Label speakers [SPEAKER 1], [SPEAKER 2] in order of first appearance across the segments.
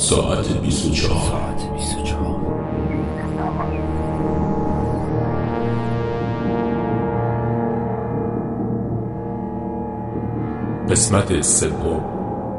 [SPEAKER 1] ساعت 24. قسمت سوم.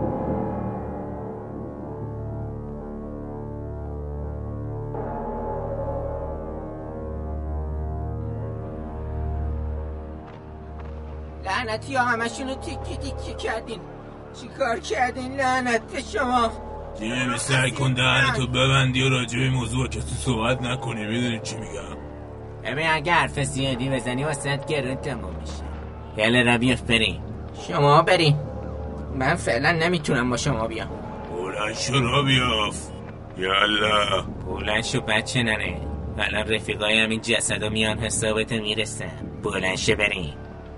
[SPEAKER 2] لعنتی ها همشونو تیکی کردین. چی کار کردین لعنت شما؟
[SPEAKER 3] جیمی سعی کن دهنتو ببندی و راجع به موضوع کسی صحبت نکنی. میدونی چی میگم؟
[SPEAKER 2] ببین اگه حرف زیادی بزنی واسه گرون تموم میشه. یالا ربیف بریم. شما بریم. من فعلا نمیتونم با شما بیام.
[SPEAKER 3] بلند شو ربیف. یالا
[SPEAKER 2] بلند شو بچه ننه. الان رفیقای همین جسدا میان حسابت میرسن. بلند شو بریم.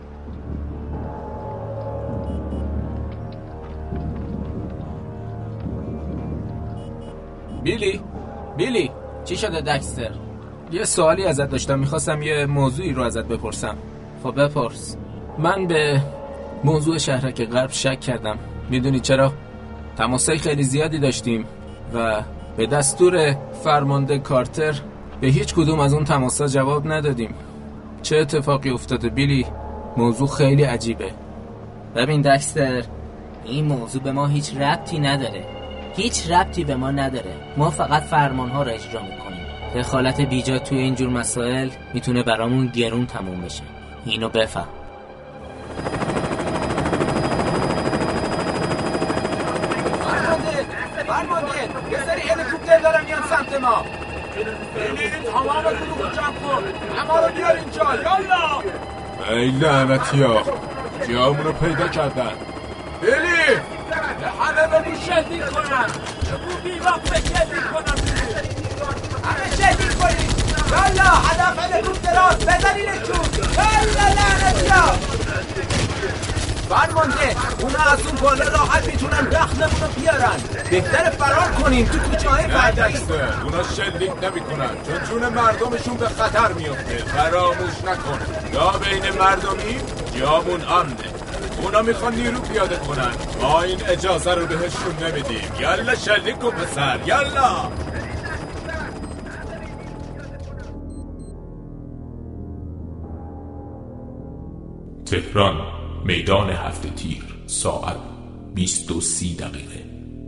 [SPEAKER 4] بیلی چی شده دکستر؟ یه سوالی ازت داشتم، میخواستم یه موضوعی رو ازت بپرسم. خب بپرس. من به موضوع شهرک غرب شک کردم. میدونی چرا؟ تماسای خیلی زیادی داشتیم و به دستور فرمانده کارتر به هیچ کدوم از اون تماسا جواب ندادیم. چه اتفاقی افتاده بیلی؟ موضوع خیلی عجیبه.
[SPEAKER 2] ببین دکستر، این موضوع به ما هیچ ربطی نداره. هیچ ربطی به ما نداره. ما فقط فرمانها رو اجرا میکنیم. دخالت بیجا توی اینجور مسائل میتونه برامون گرون تموم بشه. اینو بفهم.
[SPEAKER 4] فرمانده یه سری هلیکوپتر دارن میان سمت ما. ببینید تمام گروه جمع کن. اما رو بیار اینجا. یالا.
[SPEAKER 1] ای لعنتی ها جامونو پیدا کردن.
[SPEAKER 4] بیلی همه بگو شهید کنم. بگو بی وقت شهید کنم. همه شهید کنید. یالا هدف هلیکوپتراست. بزنینشون. یالا لعنتی ها. فرمانده اونا از اون بالا راحت میتونن دخلمونو بیارن. بهتره فرار کنیم تو کوچه‌های بعدی.
[SPEAKER 1] اونا شلیک نمیکنن چون جون مردمشون به خطر میفته. فراموش نکن یا بین مردمی یامون امنه. اونا میخوان نیرو پیاده کنن. ما این اجازه رو بهشون نمیدیم. یالا شلیک کن پسر. یالا. تهران، میدان هفته تیر، ساعت 20:30.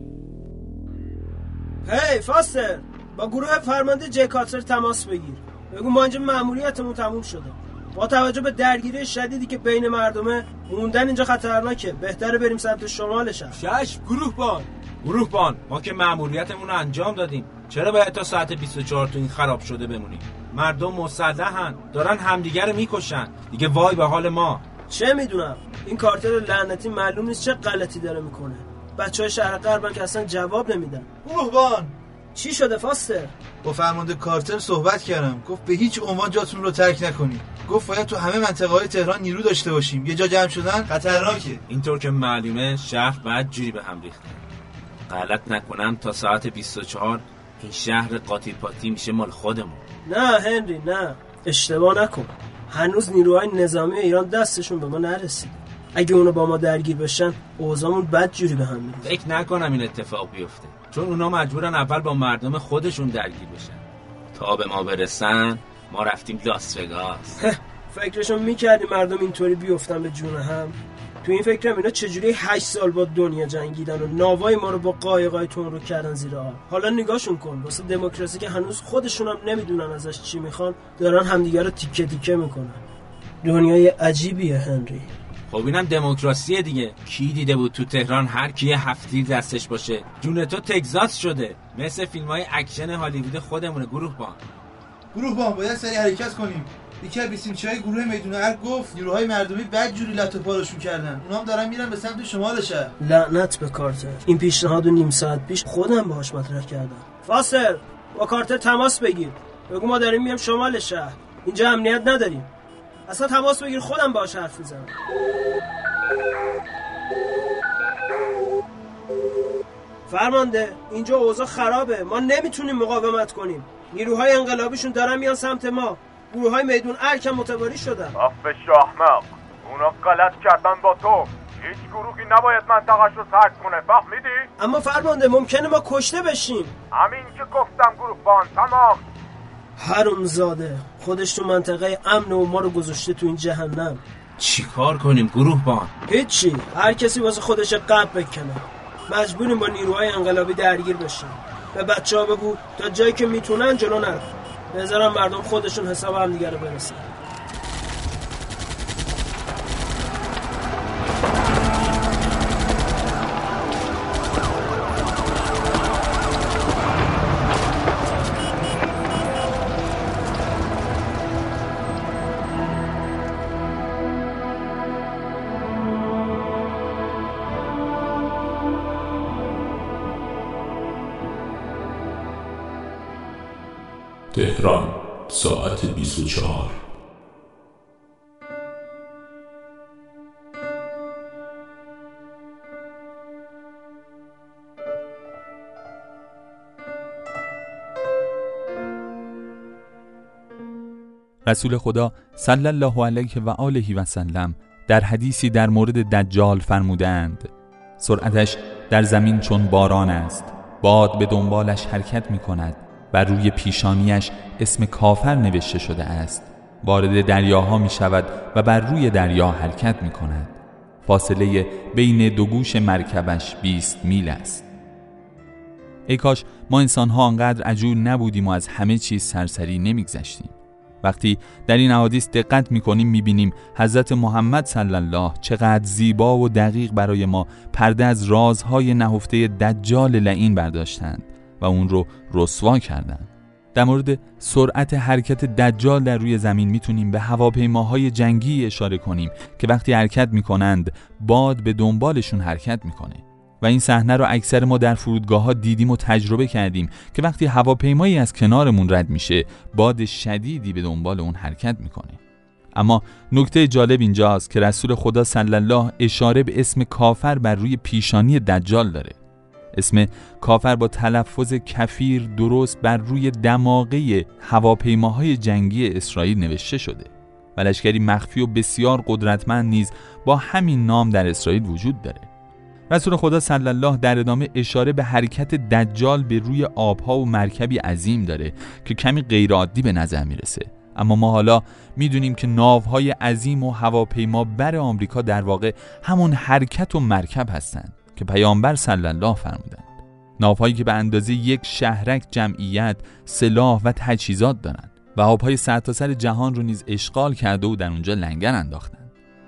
[SPEAKER 5] هی فاستر، با گروه فرمانده جکاتر تماس بگیر. بگو ما اینجا مأموریتمون تموم شده. با توجه به درگیری شدیدی که بین مردمه، موندن اینجا خطرناکه. بهتره بریم سمت شمال شهر.
[SPEAKER 6] شش گروه بان ما که مأموریتمون رو انجام دادیم. چرا باید تا ساعت 24 تو این خراب شده بمونیم؟ مردم مسلحن، دارن همدیگه رو میکشن. دیگه وای به حال ما.
[SPEAKER 5] چه میدونم، این کارتر لعنتی معلوم نیست چه غلطی داره میکنه. بچهای شهر غربن که اصلا جواب نمیدن.
[SPEAKER 7] گروهبان
[SPEAKER 5] چی شده فاستر؟
[SPEAKER 7] با فرمانده کارتر صحبت کردم. گفت به هیچ عنوان جاتون رو ترک نکنید. گفت باید تو همه منطقه‌های تهران نیرو داشته باشیم. یه جا جمع شدن خطرناکه.
[SPEAKER 6] اینطور که معلومه شهر بعد جوری به هم ریخته. غلط نکنم تا ساعت 24 این شهر قاطی پاتی میشه مال خودمون.
[SPEAKER 5] نه هنری نه، اشتباه نکن. هنوز نیروهای نظامی ایران دستشون به ما نرسید. اگه اونا با ما درگیر بشن اوضاعمون بد جوری به هم میره.
[SPEAKER 6] فکر نکنم این اتفاق بیفته، چون اونا مجبورن اول با مردم خودشون درگیر بشن. تا به ما برسن ما رفتیم لاس وگاس.
[SPEAKER 5] فکرشون میکردی مردم اینطوری بیفتن به جون هم؟ تو این فکرم اینا چجوری 8 سال با دنیا جنگیدن و ناوای ما رو با قایقای تون رو کردن زیر آب. حالا نگاهشون کن، واسه دموکراسی که هنوز خودشون هم نمیدونن ازش چی میخوان، دارن همدیگه رو تیکه تیکه میکنن. دنیای عجیبیه هنری.
[SPEAKER 6] خب اینم دموکراسیه دیگه. کی دیده بود تو تهران هر کی هفتیر دستش باشه؟ جون تو تگزاس شده، مثل فیلم‌های اکشن هالیوود خودمونه. گروهبان
[SPEAKER 7] باید سریع حرکت کنیم. یکی از بیسیمچی‌های گروه میدون ارگ گفت نیروهای مردمی بدجوری لطو پارشون کردن. اونا هم دارن میرن به سمت شمال شهر.
[SPEAKER 5] لعنت به کارتر. این پیشنهادو نیم ساعت پیش خودم باهاش مطرح کردم. فاصل با کارتر تماس بگیر. بگو ما داریم میام شمال شهر. اینجا امنیت نداریم. اصلا تماس بگیر، خودم باهاش حرف میزنم. فرمانده اینجا اوضاع خرابه. ما نمیتونیم مقاومت کنیم. نیروهای انقلابیشون دارن میان سمت ما. گروه‌های میدون ارگ هم متواری شدن.
[SPEAKER 8] آف شاهمق، اونا غلط کردن با تو.
[SPEAKER 1] هیچ گروهی نباید منطقه‌اش رو ترک کنه، فهمیدی؟
[SPEAKER 5] اما فرمانده ممکنه ما کشته بشیم.
[SPEAKER 1] همین که گفتم گروهبان، تمام.
[SPEAKER 5] حرومزاده خودش تو منطقه امن و ما رو گذاشته تو این جهنم.
[SPEAKER 6] چی کار کنیم گروهبان؟
[SPEAKER 5] هیچی، هر کسی واسه خودش قب بکنه. مجبوریم با نیروهای انقلابی درگیر بشیم. به بچه‌ها بگو تا جایی که میتونن جلو نرن، بذارن مردم خودشون حساب هم دیگه رو برسن.
[SPEAKER 3] تهران ساعت 24.
[SPEAKER 8] رسول خدا صلی الله علیه و آله و سلم در حدیثی در مورد دجال فرمودند: سرعتش در زمین چون باران است، باد به دنبالش حرکت می کند، بر روی پیشانیش اسم کافر نوشته شده است، وارد دریاها می شود و بر روی دریا حرکت می کند، فاصله بین دو گوش مرکبش 20 میل است. ای کاش ما انسان‌ها انقدر عجول نبودیم و از همه چیز سرسری نمی‌گذشتیم. وقتی در این احادیث دقت می‌کنیم می‌بینیم حضرت محمد صلی الله چقدر زیبا و دقیق برای ما پرده از رازهای نهفته دجال لعین برداشتند و اون رو رسوا کردند. در مورد سرعت حرکت دجال در روی زمین میتونیم به هواپیماهای جنگی اشاره کنیم که وقتی حرکت میکنند باد به دنبالشون حرکت میکنه و این صحنه رو اکثر ما در فرودگاه‌ها دیدیم و تجربه کردیم که وقتی هواپیمایی از کنارمون رد میشه باد شدیدی به دنبال اون حرکت میکنه. اما نکته جالب اینجاست که رسول خدا صلی الله اشاره به اسم کافر بر روی پیشانی دجال داره. اسم کافر با تلفظ کفیر درست بر روی دماغه هواپیماهای جنگی اسرائیل نوشته شده و لشکری مخفی و بسیار قدرتمند نیز با همین نام در اسرائیل وجود داره. رسول خدا صلی الله در ادامه اشاره به حرکت دجال به روی آبها و مرکبی عظیم داره که کمی غیرعادی به نظر میرسه، اما ما حالا میدونیم که ناوهای عظیم و هواپیما بر آمریکا در واقع همون حرکت و مرکب هستند که پیامبر صلی الله فرمودند. ناوهایی که به اندازه یک شهرک جمعیت، سلاح و تجهیزات دارند و آبهای سرتاسر جهان رو نیز اشغال کرده و در اونجا لنگر انداختند.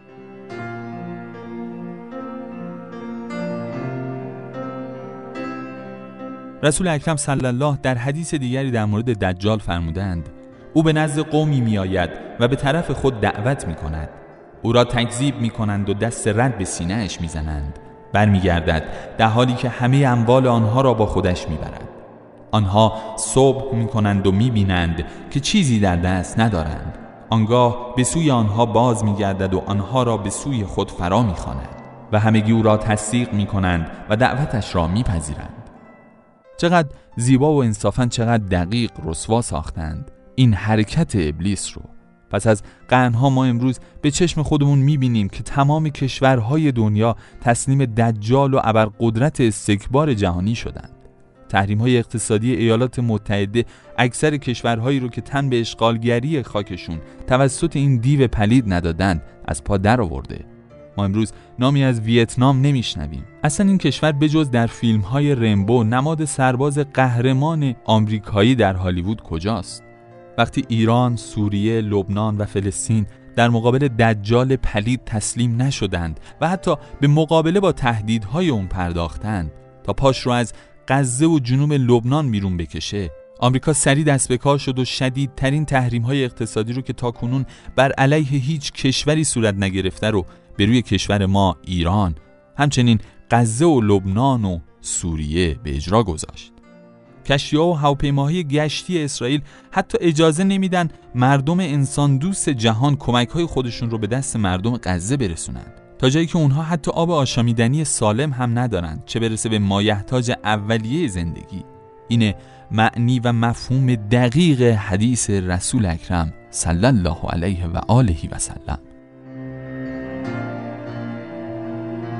[SPEAKER 8] رسول اکرم صلی الله در حدیث دیگری در مورد دجال فرمودند: او به نزد قومی می آید و به طرف خود دعوت می کند. او را تکذیب می کنند و دست رد به سینه اش می زنند. برمی گردد در حالی که همه اموال آنها را با خودش می برد. آنها صبح می کنند و می بینند که چیزی در دست ندارند. آنگاه به سوی آنها باز می گردد و آنها را به سوی خود فرا می خواند و همگی او را تصدیق می کنند و دعوتش را می پذیرند. چقدر زیبا و انصافاً چقدر دقیق رسوا ساختند این حرکت ابلیس رو. پس از قرنها ما امروز به چشم خودمون میبینیم که تمام کشورهای دنیا تسلیم دجال و ابرقدرت استکبار جهانی شدند. تحریم‌های اقتصادی ایالات متحده اکثر کشورهایی رو که تن به اشغالگری خاکشون توسط این دیو پلید ندادند از پا در آورده. ما امروز نامی از ویتنام نمیشنویم. اصلا این کشور بجز در فیلم‌های رمبو نماد سرباز قهرمان آمریکایی در هالیوود کجاست؟ وقتی ایران، سوریه، لبنان و فلسطین در مقابل دجال پلید تسلیم نشدند و حتی به مقابله با تهدیدهای اون پرداختند تا پاش رو از غزه و جنوب لبنان بیرون بکشه، آمریکا سریع دست به کار شد و شدیدترین تحریم‌های اقتصادی رو که تاکنون بر علیه هیچ کشوری صورت نگرفته رو به روی کشور ما ایران، همچنین غزه و لبنان و سوریه به اجرا گذاشت. کشتی‌ها و هواپیماهای گشتی اسرائیل حتی اجازه نمیدن مردم انسان دوست جهان کمک‌های خودشون رو به دست مردم غزه برسونند، تا جایی که اونها حتی آب آشامیدنی سالم هم ندارند، چه برسه به مایحتاج اولیه زندگی. اینه معنی و مفهوم دقیق حدیث رسول اکرم صلی الله علیه و آله و سلم.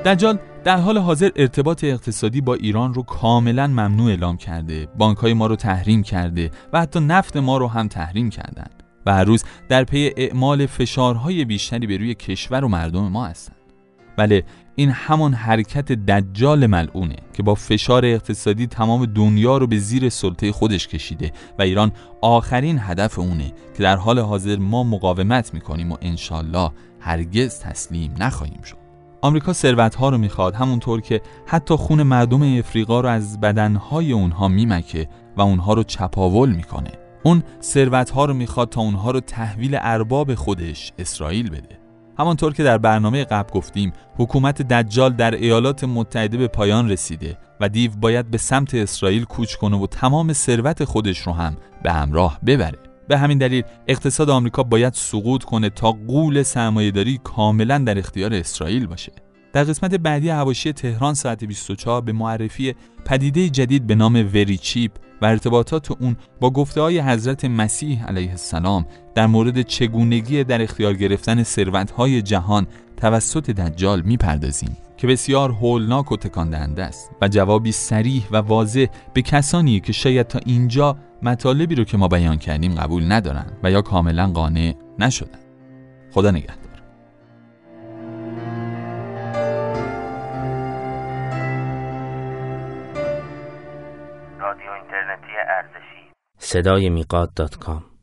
[SPEAKER 8] دجال در حال حاضر ارتباط اقتصادی با ایران رو کاملا ممنوع اعلام کرده، بانک‌های ما رو تحریم کرده و حتی نفت ما رو هم تحریم کردن و هر روز در پی اعمال فشارهای بیشتری به روی کشور و مردم ما هستند. بله، این همان حرکت دجال ملعونه که با فشار اقتصادی تمام دنیا رو به زیر سلطه خودش کشیده و ایران آخرین هدف اونه که در حال حاضر ما مقاومت میکنیم و انشالله هرگز تسلیم نخواهیم شد. آمریکا ثروت‌ها رو میخواد، همونطور که حتی خون مردم افریقا رو از بدنهای اونها میمکه و اونها رو چپاول میکنه. اون ثروت‌ها رو میخواد تا اونها رو تحویل ارباب خودش اسرائیل بده. همانطور که در برنامه قبل گفتیم، حکومت دجال در ایالات متحده به پایان رسیده و دیو باید به سمت اسرائیل کوچ کنه و تمام ثروت خودش رو هم به همراه ببره. به همین دلیل اقتصاد آمریکا باید سقوط کنه تا غول سرمایه‌داری کاملا در اختیار اسرائیل باشه. در قسمت بعدی حواشی تهران ساعت 24 به معرفی پدیده جدید به نام وری چیپ و ارتباطات اون با گفته‌های حضرت مسیح علیه السلام در مورد چگونگی در اختیار گرفتن ثروت‌های جهان توسط دجال میپردازیم که بسیار هولناک و تکان دهنده است و جوابی صریح و واضح به کسانی که شاید تا اینجا مطالبی رو که ما بیان کردیم قبول ندارن و یا کاملا قانع نشدن. خدا نگهدار.
[SPEAKER 9] رادیو اینترنتی ارزشی صدای میقات.com